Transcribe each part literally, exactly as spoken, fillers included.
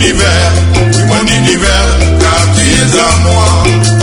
univers, oui mon univers, car tu es à moi. Oh,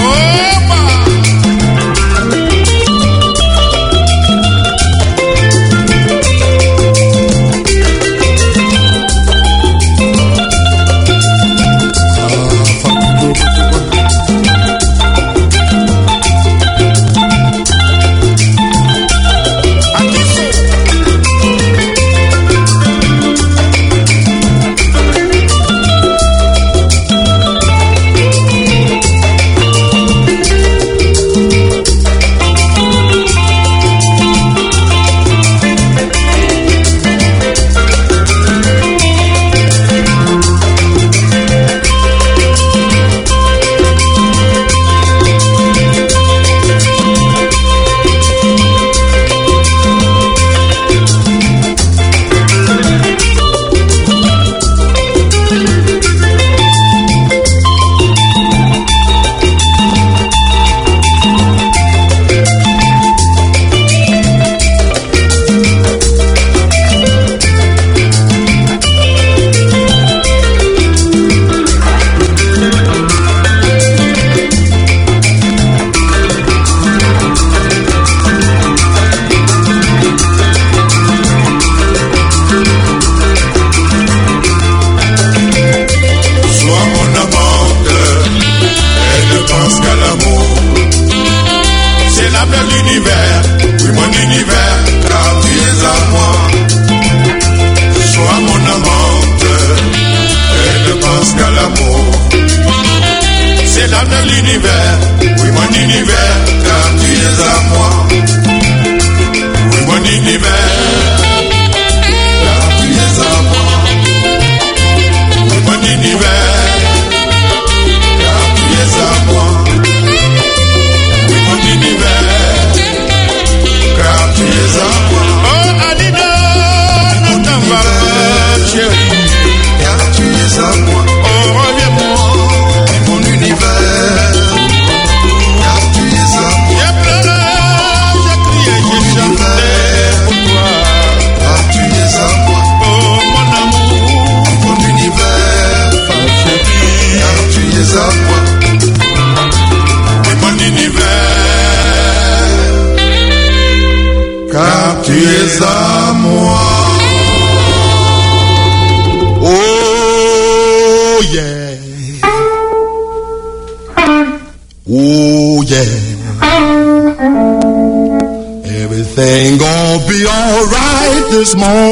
this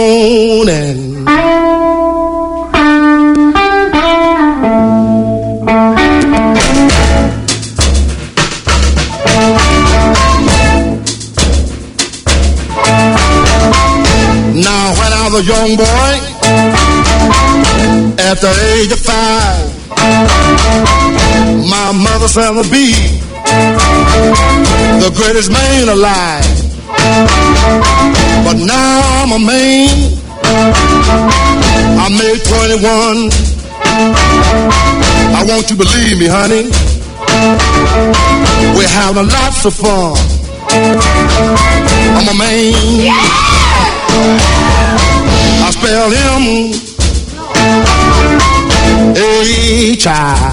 morning. Now when I was a young boy, at the age of five, my mother said to be the greatest man alive. But now I'm a man, I made twenty-one. I want you to believe me, honey, we're having lots of fun. I'm a man, I spell him H I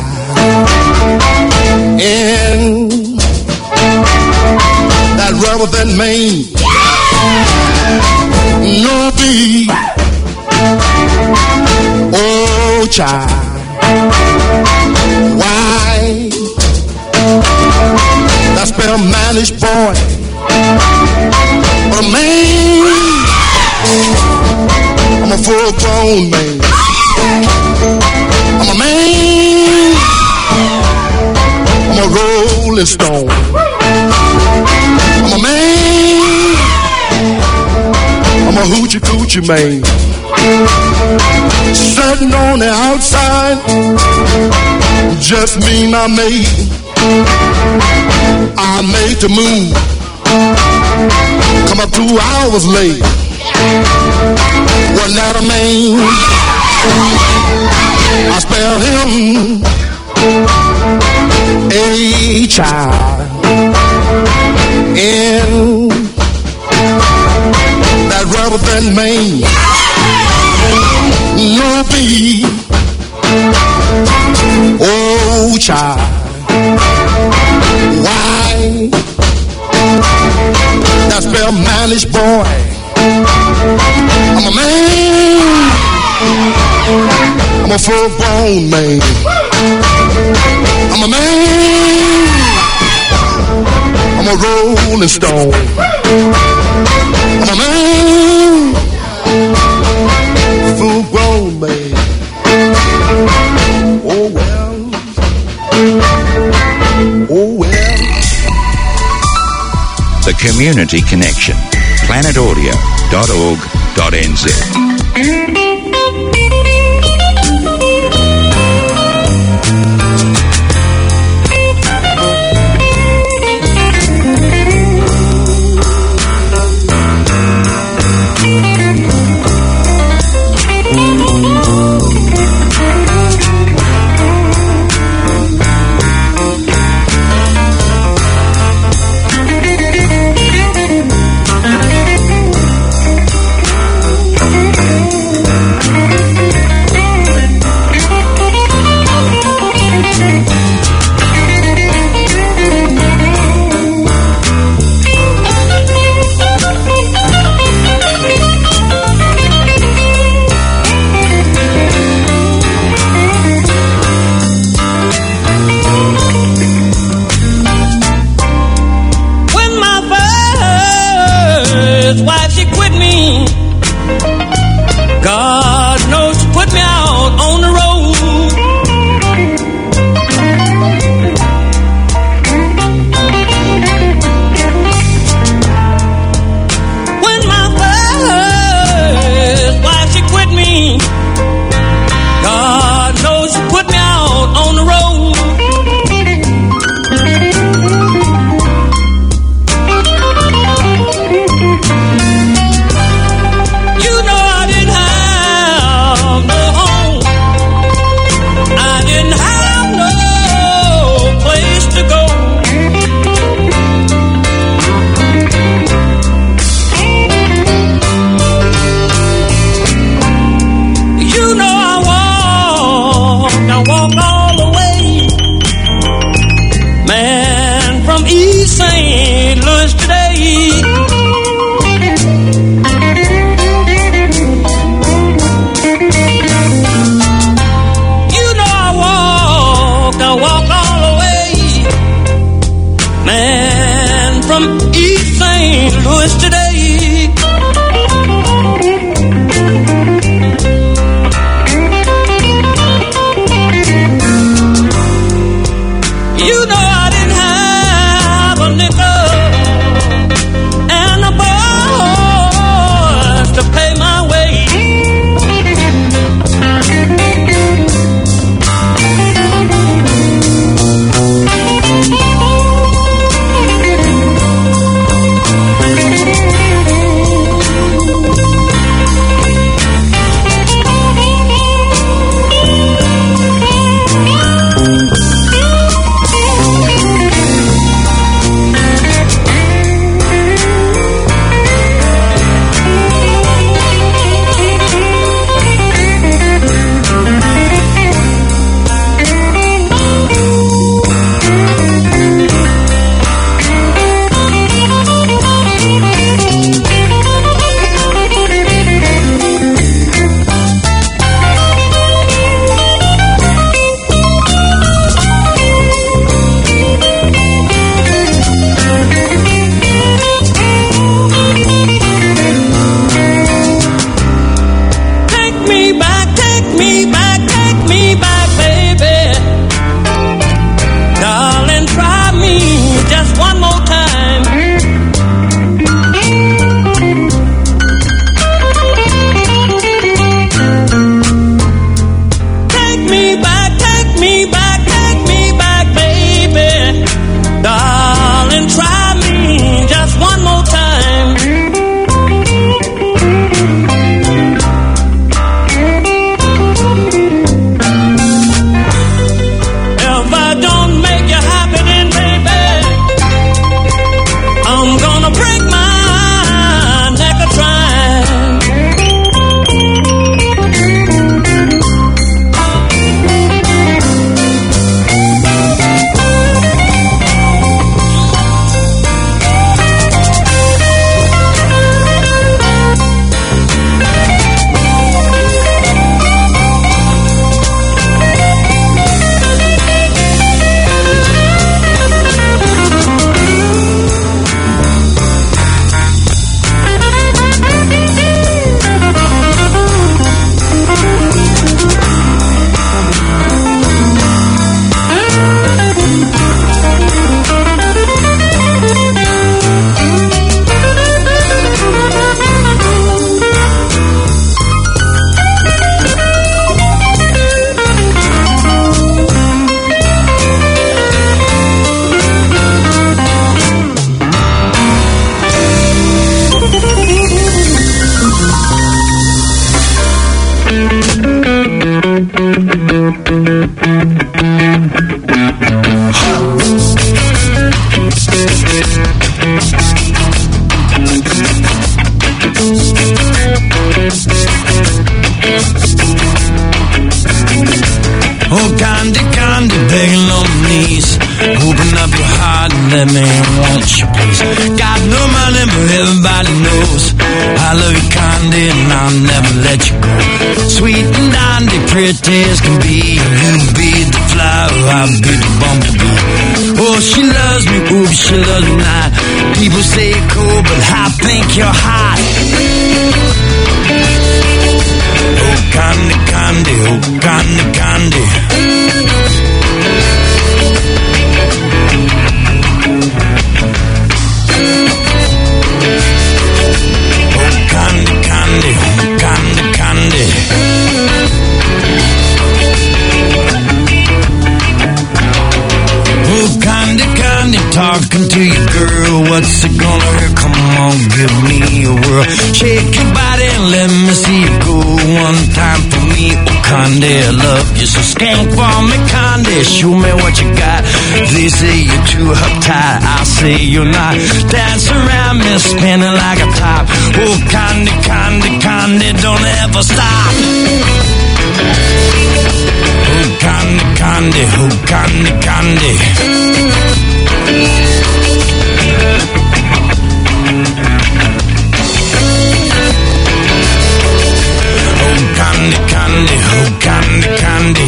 N, that rubber that man. No B, oh child, why? That spell manish boy, but a man, I'm a full-grown man. I'm a man, I'm a rolling stone. I'm a man, I'm a hoochie coochie man. Sitting on the outside, just me and my mate. I made the move, come up two hours late. Wasn't that a man? I spell him H I N, that rubber band man. No B, child. Why? That's spell mannish boy. I'm a man. I'm a full-grown man. I'm a man. I'm a rolling stone. I'm a man. Full-grown man. Oh well. Oh well. The Community Connection. planet audio dot org dot n z. let you go. Sweet and dandy, pretty as can be. You be the flower, I'll be the bumblebee. Oh, she loves me, oops, she loves me not. People say you're cool, but I think you're hot. Oh, candy, candy, oh, candy, candy. Candy, candy, candy, candy. Oh, candy, candy, talking to you, girl. What's it gonna hurt? Come on, give me a whirl. Shake your body and let me see you go one time for me. Oh, candy, I love you, so skank for me, candy. Show me what you got. They say you're too uptight, I say you're not. Dance around me, spinning like a top. Oh, candy, candy, candy, don't ever stop. Oh, candy, candy, oh, candy, candy. Oh, candy, candy, oh, candy, candy.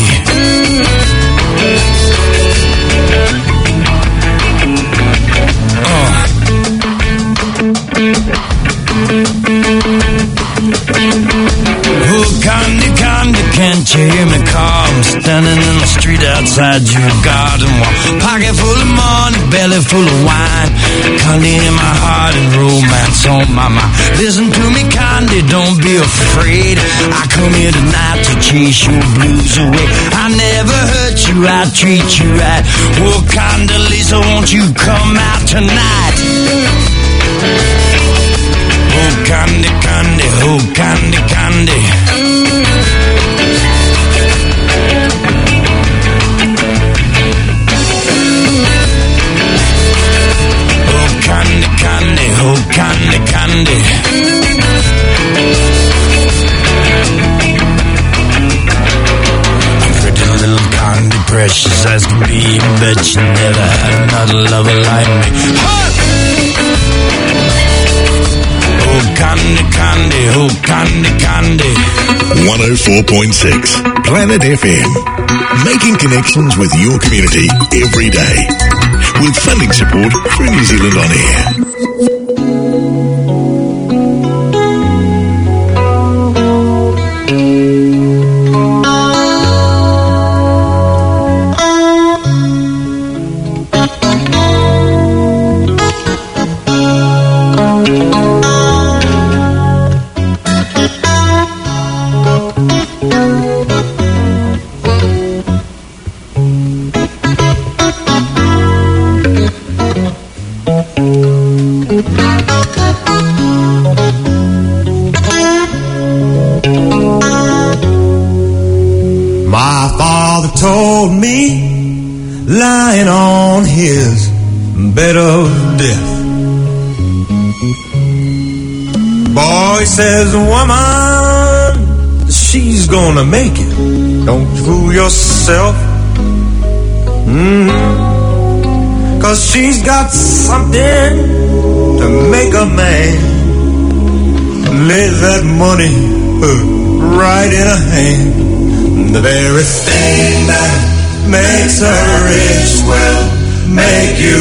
Oh. Oh, candy, candy, can't you hear me call? I'm standing in the street outside your garden wall. Pocket full of money, belly full of wine. Candy in my heart and romance on my mind. Listen to me, candy, don't be afraid. I come here tonight to chase your blues away. I never hurt you, I treat you right. Oh, Condoleezza, won't you come out tonight? Oh, candy, candy, oh, candy, candy. Oh, candy, candy, oh, candy, candy. Pretty little candy, precious as can be. Bet you never had another lover like me. Huh! Oh, candy, candy, oh, candy, candy. one oh four point six Planet F M. Making connections with your community every day. With funding support through New Zealand On Air. Told me, lying on his bed of death. Boy says, woman, she's gonna make it. Don't fool yourself. Mm-hmm. Cause she's got something to make a man lay that money uh, right in her hand. The very thing that makes her rich will make you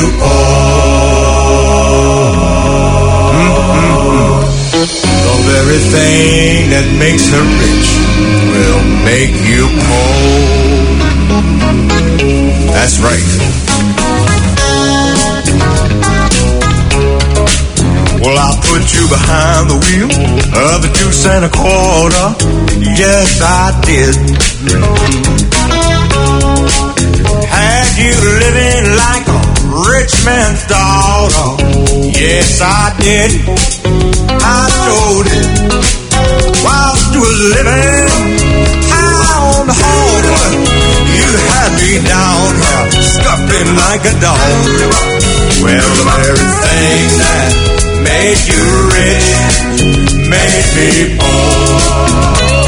poor. Mm-hmm. The very thing that makes her rich will make you poor. That's right. Well, I'll put you behind the wheel of a two cent a quarter. Yes, I did. Had you living like a rich man's daughter. Yes, I did. I showed it. While you was living high on the hog, you had me down here, scuffling like a dog. Well, the very thing that made you rich made me poor.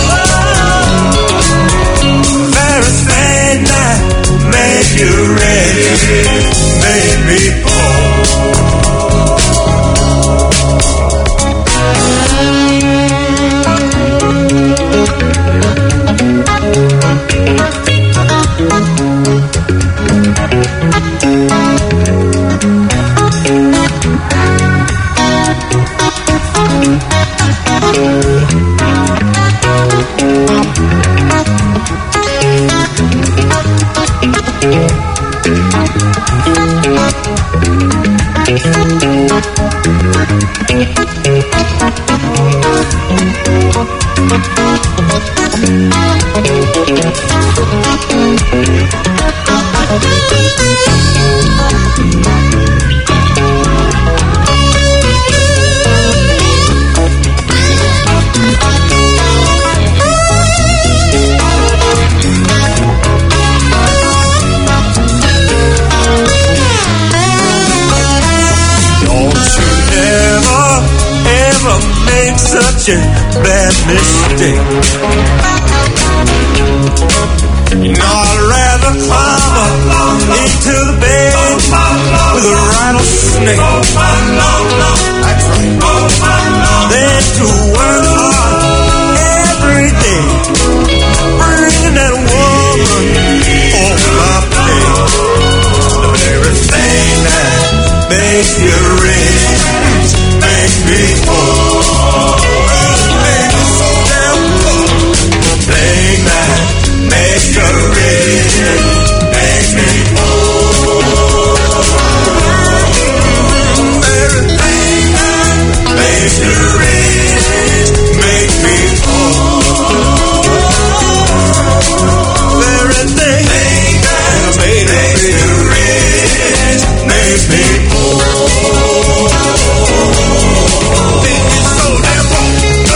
Very thing that made you rich made me poor. such a bad mistake. You know I'd rather climb up into the bed with a rattlesnake. That's right. Than to work hard every day, bringing that woman on my plate. But everything that makes you rich makes me poor. Everything so damn poor. Thing that makes you rich makes me poor. Everything that makes you rich makes me poor. Everything that makes you rich makes me poor. Think it's so damn poor.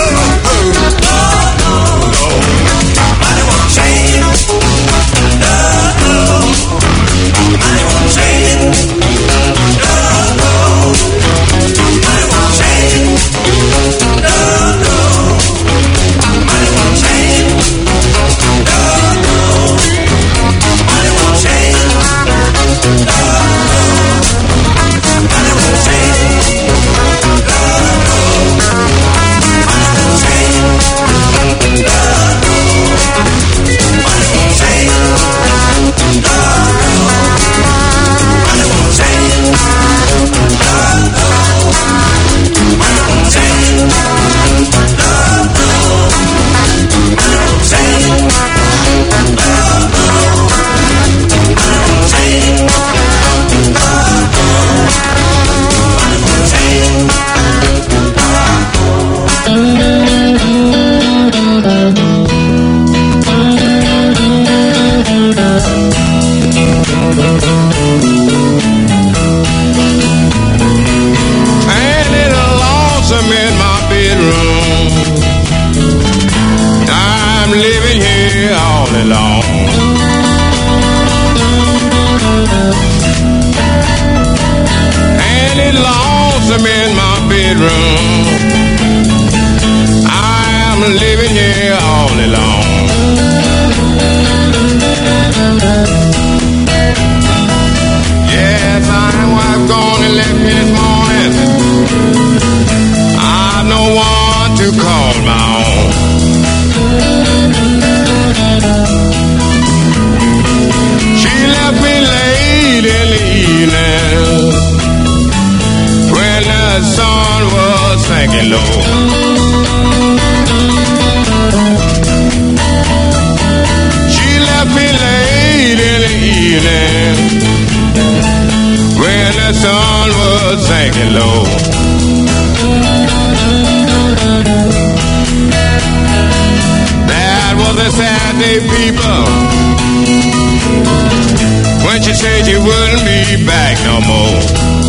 Money won't change. No, no. Money won't change. No, no. Money won't change. No, no. Money won't change. No, no. Money won't change. No, no. Money won't change. No, no. Money won't change. No, no. Money won't change. No, no. Money won't change. No, no. Money won't change. No, no. Money won't change. No, no. Money won't change. No, no. Money won't And it lonesome in my bedroom. I'm living here all alone. And it lonesome in my bedroom. I'm living here all alone. Yes, my wife gone and left me this morning. I've no one to call my own. She left me late in the evening when the sun was sinking low. She left me late in the evening when the sun was sinking low. That was a sad day, people, when she said she wouldn't be back no more.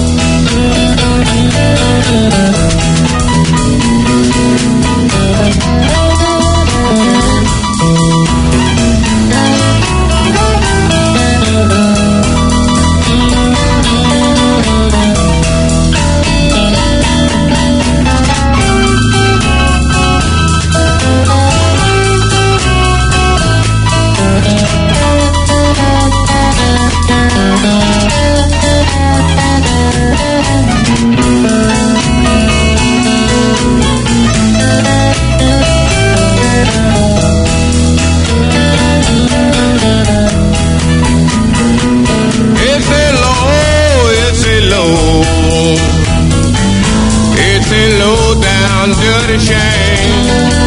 Dirty shame.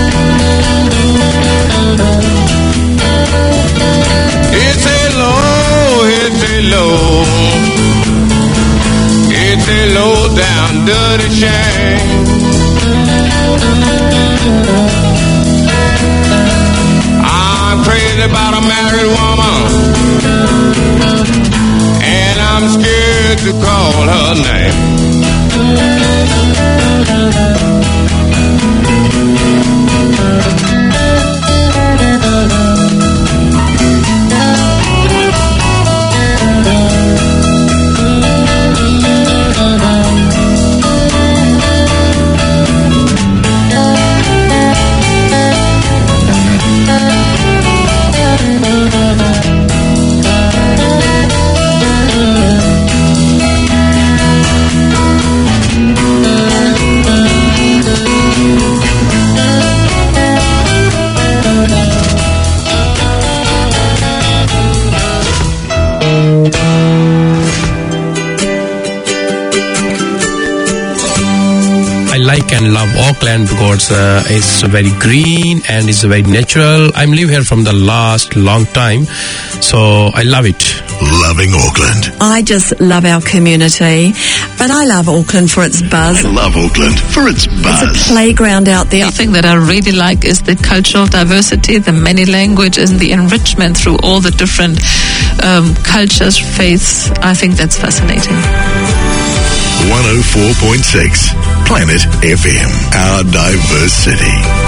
It's a low, it's a low, it's a low down dirty shame. I'm crazy about a married woman, and I'm scared to call her name. can love Auckland because uh, it's very green and it's very natural. I'm live here from the last long time, so I love it. Loving Auckland. I just love our community, but I love Auckland for its buzz. I love Auckland for its buzz. It's a playground out there. The thing that I really like is the cultural diversity, the many languages, and the enrichment through all the different um, cultures, faiths. I think that's fascinating. one oh four point six Planet F M, our diverse city.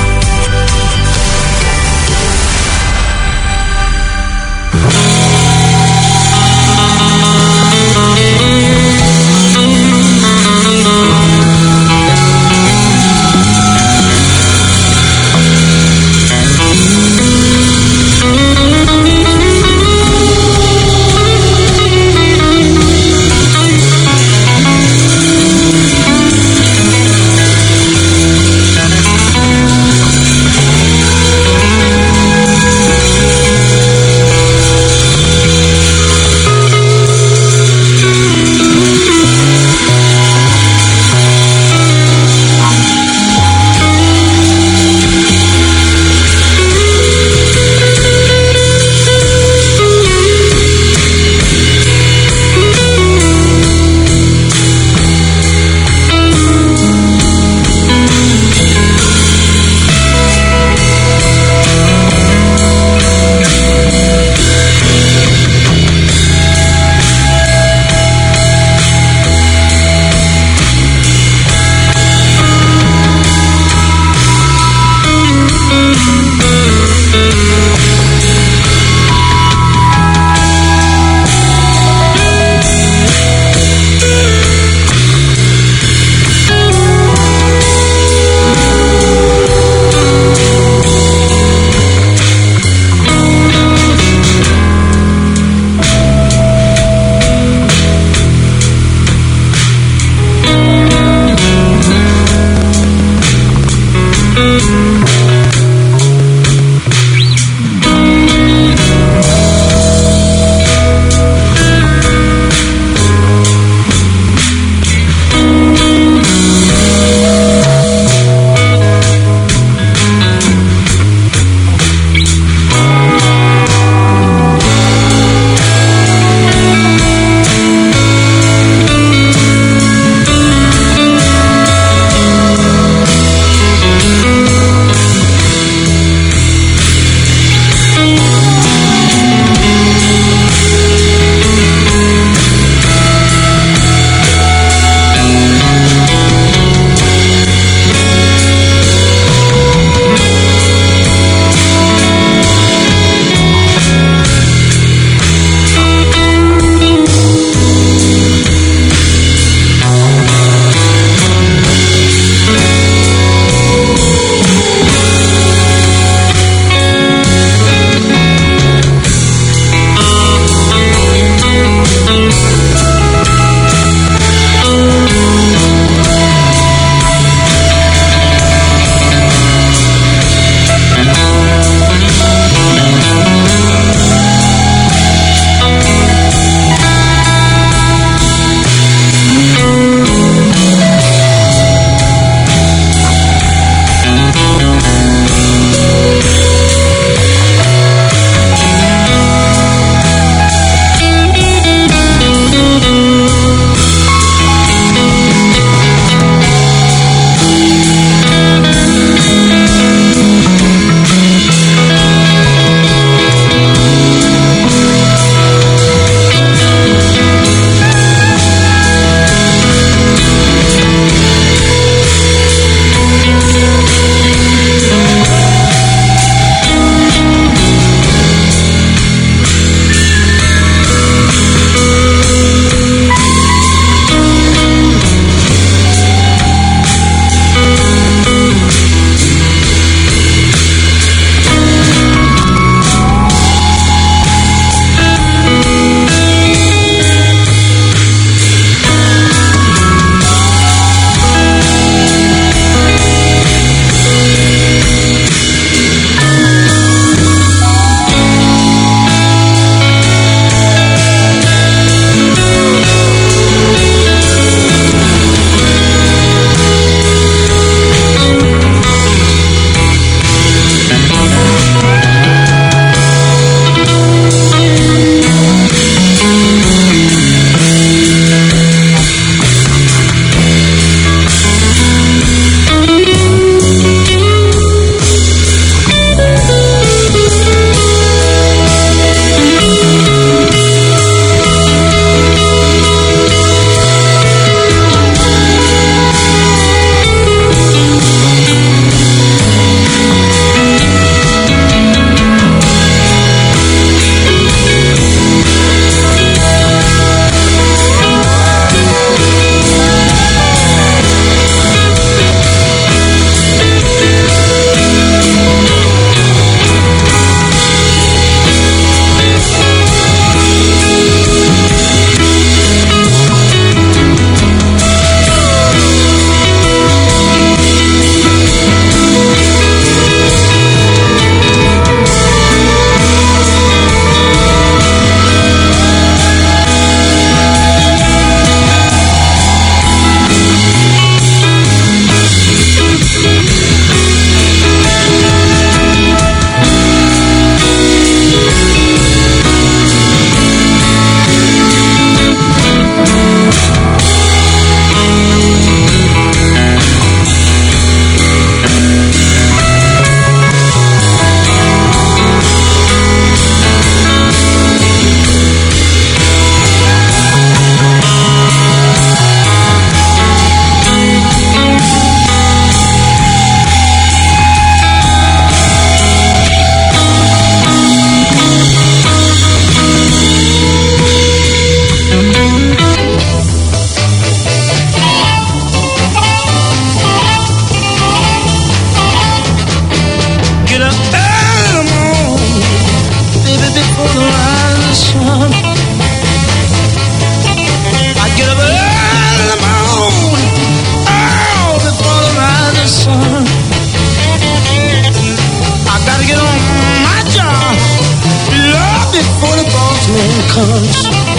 comes.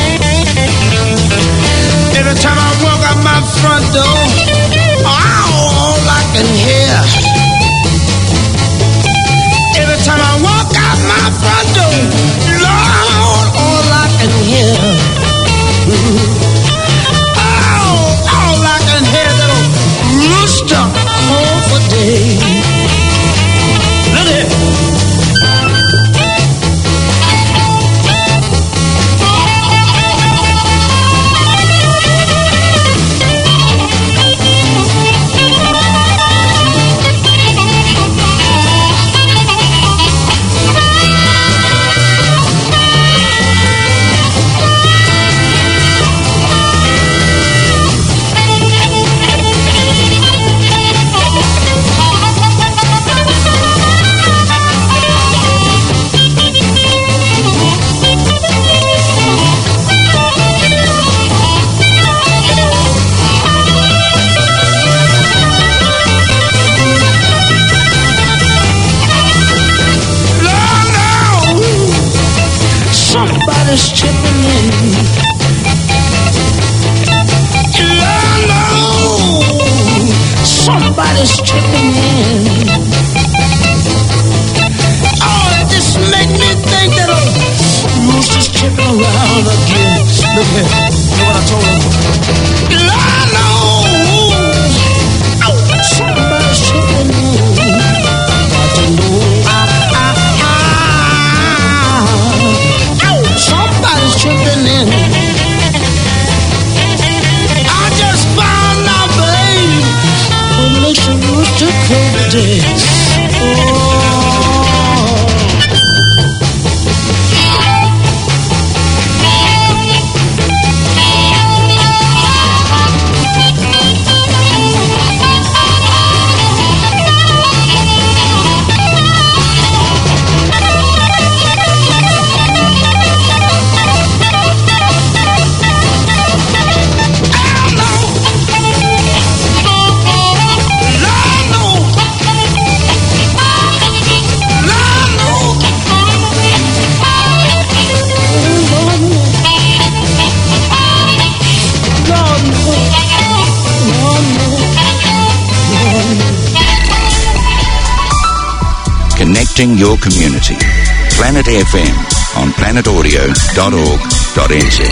Every time I walk out my front door, all I can hear. Every time I walk out my front door, Lord, all I can hear. Oh, all I can hear, little rooster all for day. Look at it. Somebody's chipping in. Lord, no, somebody's chipping in. Oh, it just make me think that a rooster's chipping around again. Look here, you know what I told him? Lord, no, oh, somebody's chipping in. Got to know. Somebody's tripping in. I just found out, babe, when Listen Rooster Crow dance. Oh. Connecting your community. Planet F M on planet audio dot org dot n z.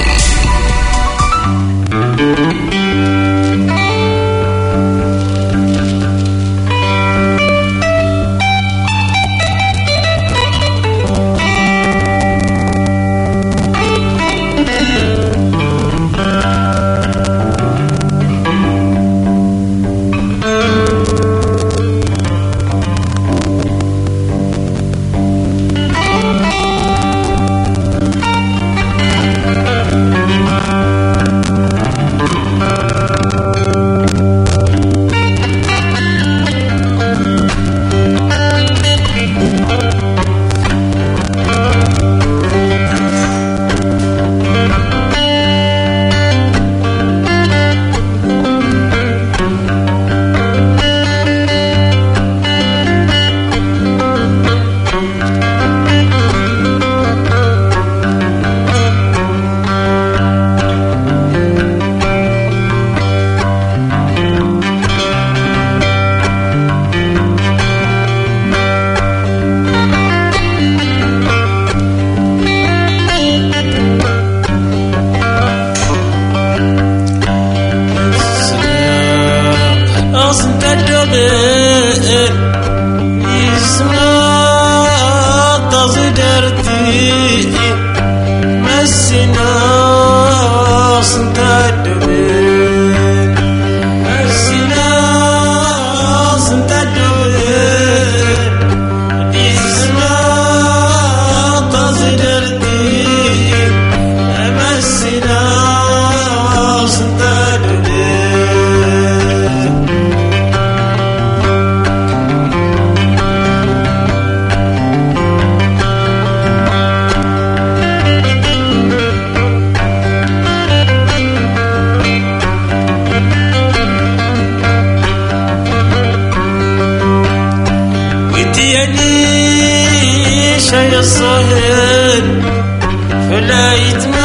شي الصهر فلا يتمنى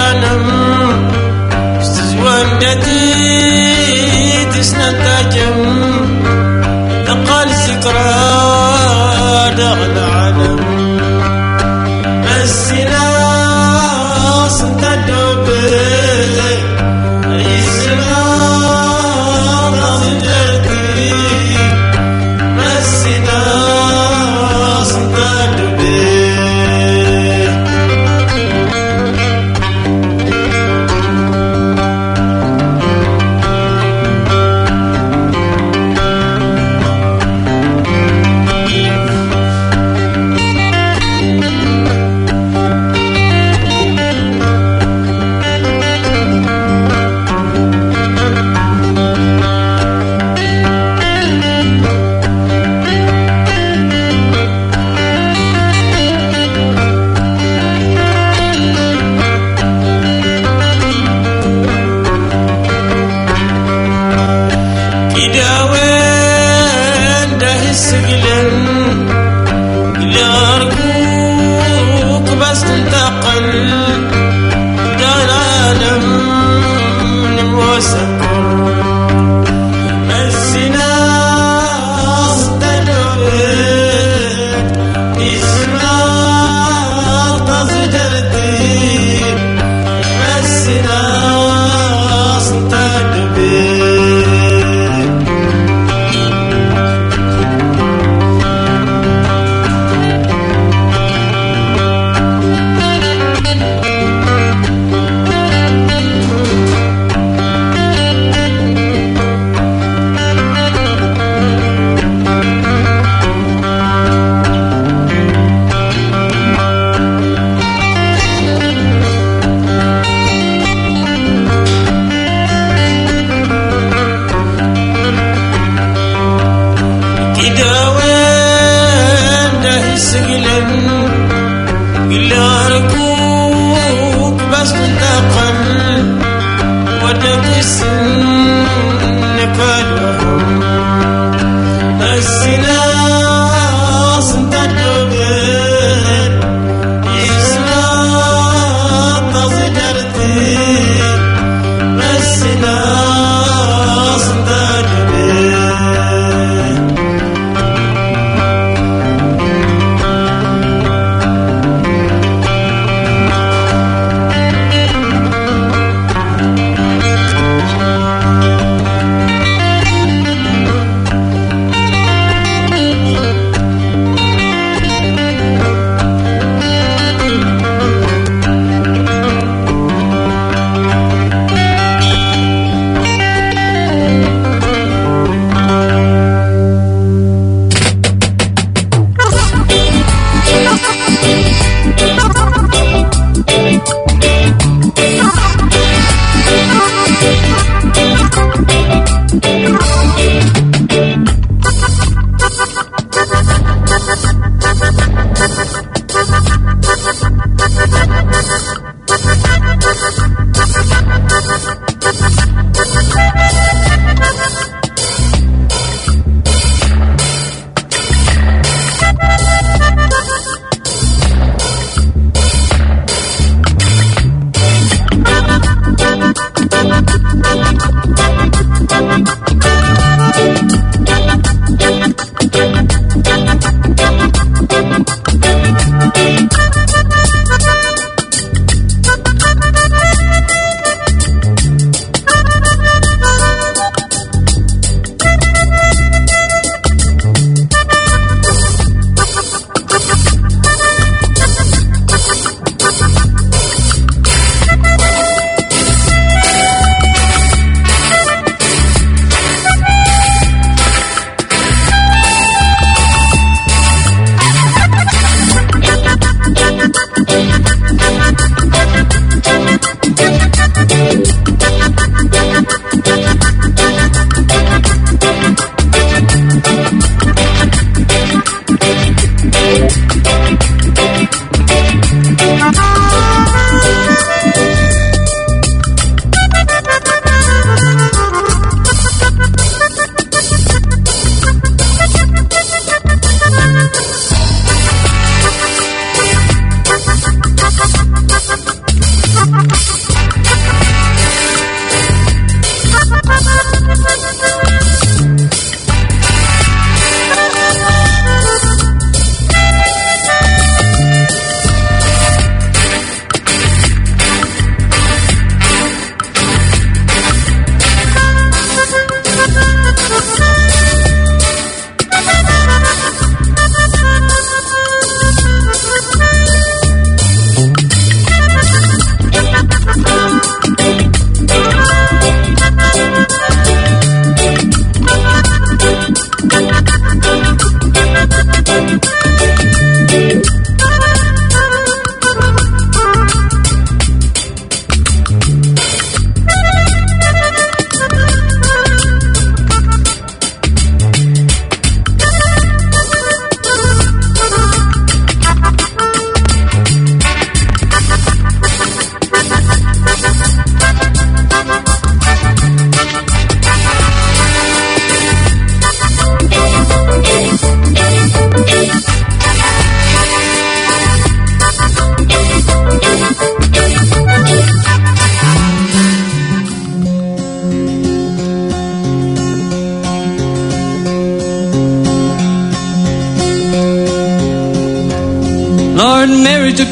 العالم استزوانتي تسنتاجم تقال سكرى داخل العالم السلاس تدوبي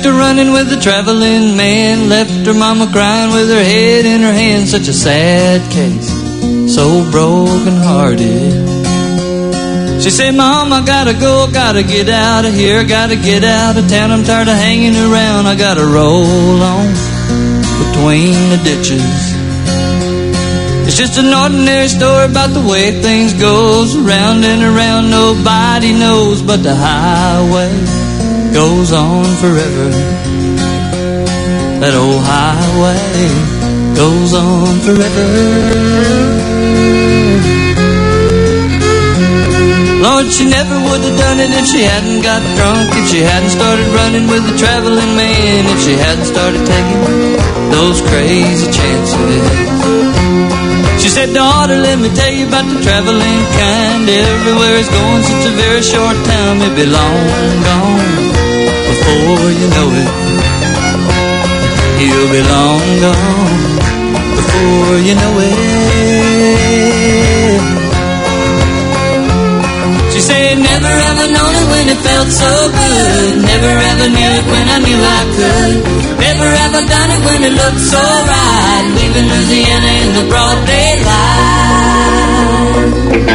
her running with the traveling man, left her mama crying with her head in her hand. Such a sad case, so broken hearted. She said, Mom, I gotta go, gotta get out of here, gotta get out of town. I'm tired of hanging around, I gotta roll on between the ditches. It's just an ordinary story about the way things goes, around and around, nobody knows, but the highway goes on forever. That old highway goes on forever. Lord, she never would have done it if she hadn't got drunk, if she hadn't started running with the traveling man, if she hadn't started taking those crazy chances. She said, daughter, let me tell you about the traveling kind. Everywhere it's going, such a very short time. It'll be long gone before you know it. He'll be long gone before you know it. She said, never ever known it when it felt so good. Never ever knew it when I knew I could. Never ever done it when it looked so right. Leaving Louisiana in the broad daylight.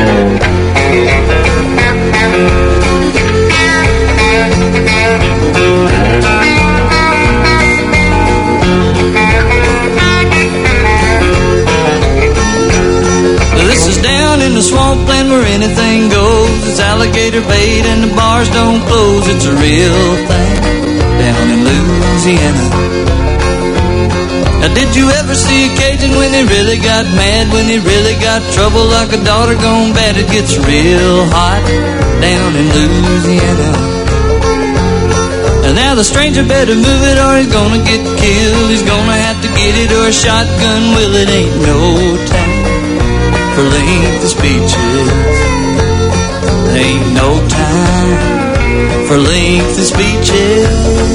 This is down in the swampland where anything goes. It's alligator bait and the bars don't close. It's a real thing down in Louisiana. Now did you ever see a Cajun when he really got mad, when he really got trouble like a daughter gone bad? It gets real hot down in Louisiana. And now the stranger better move it or he's gonna get killed. He's gonna have to get it or a shotgun will. It ain't no time for lengthy speeches. Ain't no time for lengthy speeches.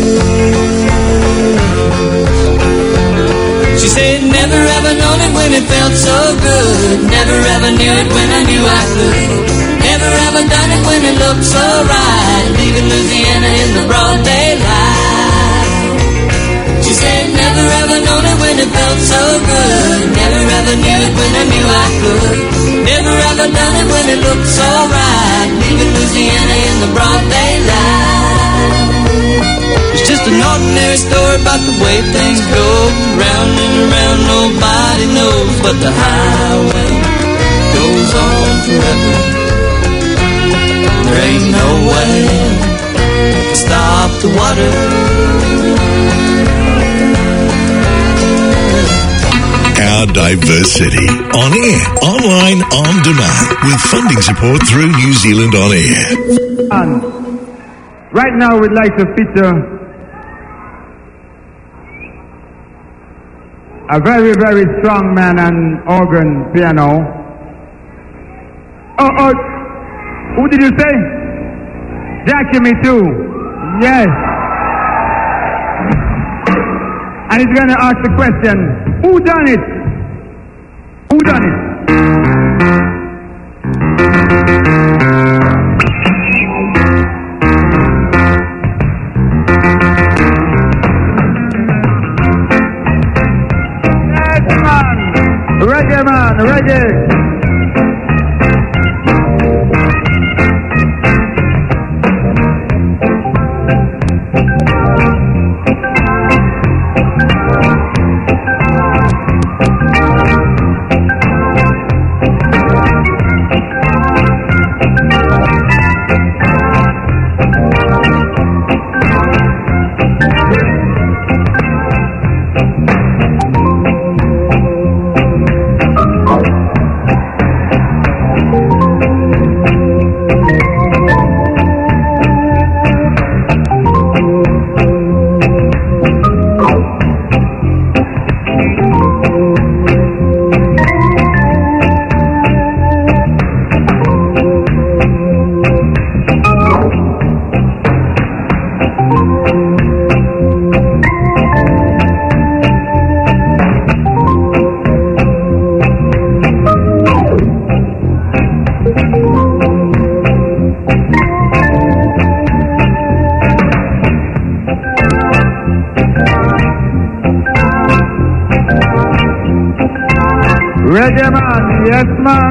She said, never ever known it when it felt so good. Never ever knew it when I knew I could. Never ever done it when it looked so right. Leaving Louisiana in the broad daylight. She said, never ever known it when it felt so good. Never ever knew it when I knew I could. Never ever done it when it looked so right. Leaving Louisiana in the broad daylight. It's just an ordinary story about the way things go. Round and around, nobody knows, but the highway goes on forever. There ain't no way to stop the water. Our diverse city. On air, online, on demand. With funding support through New Zealand On Air. And right now we'd like to feature a very, very strong man on organ piano. Oh, oh, who did you say? Jackie, me too. Yes. And he's going to ask the question, who done it? Who done it? Yes, man. Reggae, man. Reggae. Reggae man, yes man.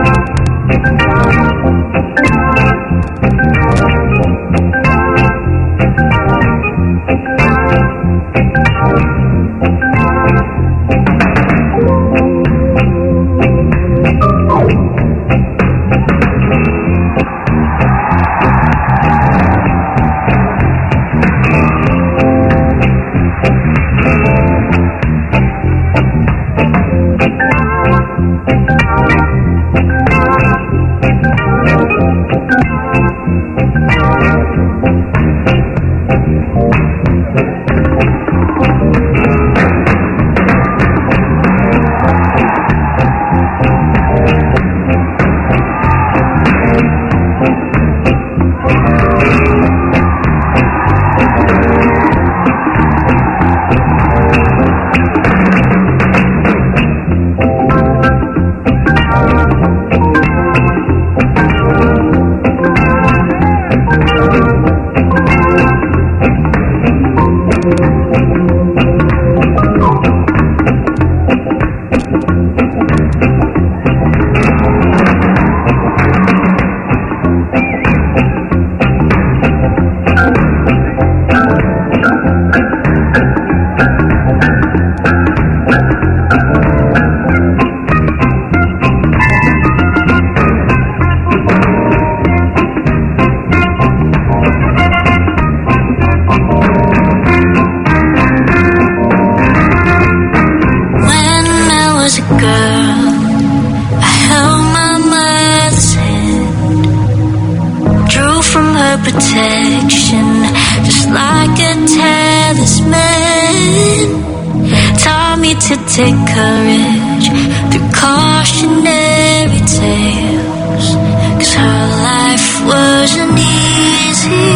protection, just like a talisman. Taught me to take courage through cautionary tales, 'cause her life wasn't easy.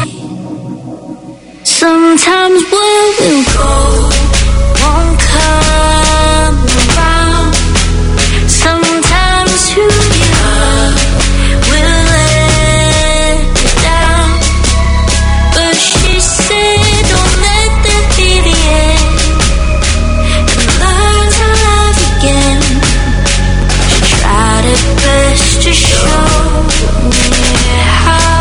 Sometimes where we'll go won't come around. Sometimes who you love will let you down. But she said don't let that be the end, and learn to love again. She tried her best to show me how.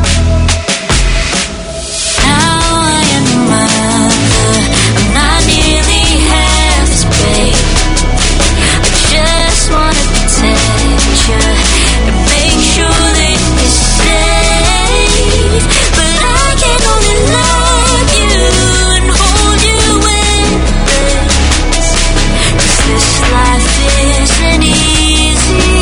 Now I am a mother, I'm not nearly half as brave. I just wanna protect you and make sure that you're safe. But I can only love you and hold you endless, 'cause this life isn't easy.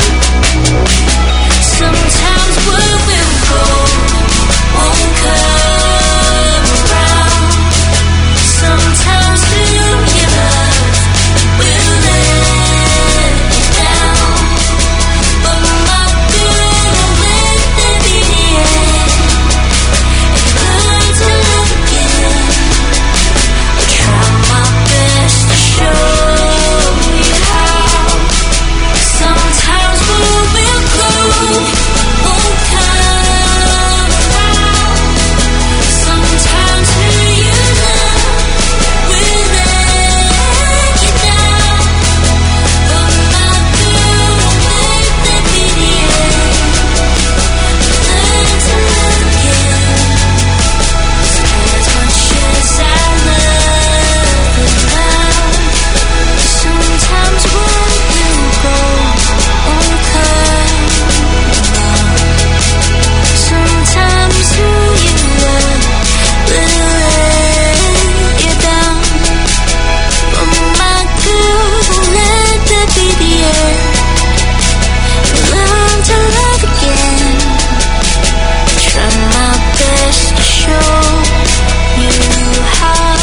Sometimes where we'll go won't come around. Sometimes who you love will let you down. But my girl, don't let that be the end, and learn to love again. I try my best to show you how. Sometimes where we'll go won't come around. Sometimes who you love will let you down. But my girl, don't let that be the end. Learn to love again. As much as I love you now, sometimes where we'll go won't come around. Sometimes who you love will let you down. But my girl, don't let that be the end. Learn to love again. Try my best to show you how.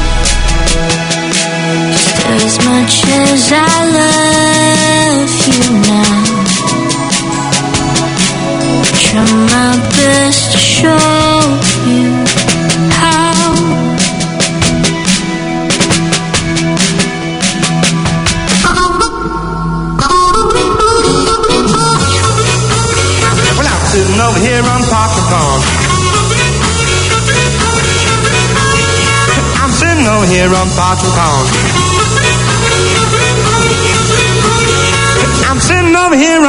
Just as much as I love you now, try my best to show you how. Well, I'm sitting over here on Popcorn. I'm sitting over here on Popcorn.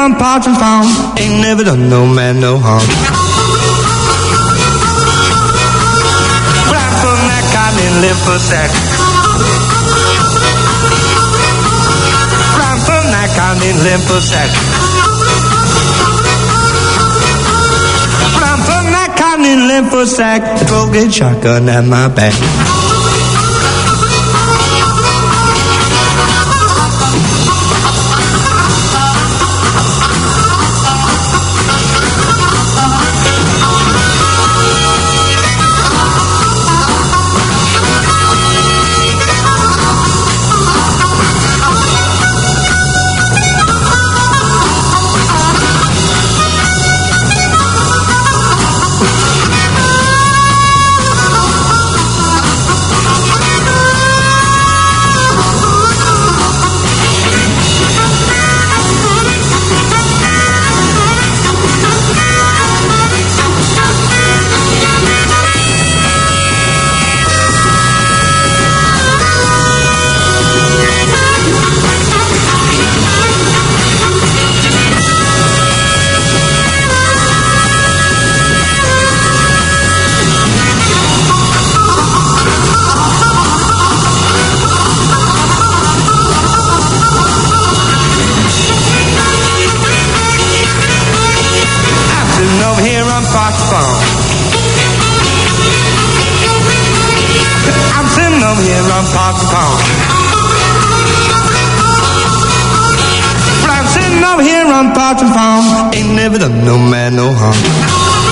on Parch and Farm. Ain't never done no man no harm. Well, I'm from that cotton and live for sack. Well, I'm from that cotton and live for sack. Well, I'm from that cotton and live for sack. twelve gauge shotgun at my back. Parch and Farm. Ain't never done no man no harm.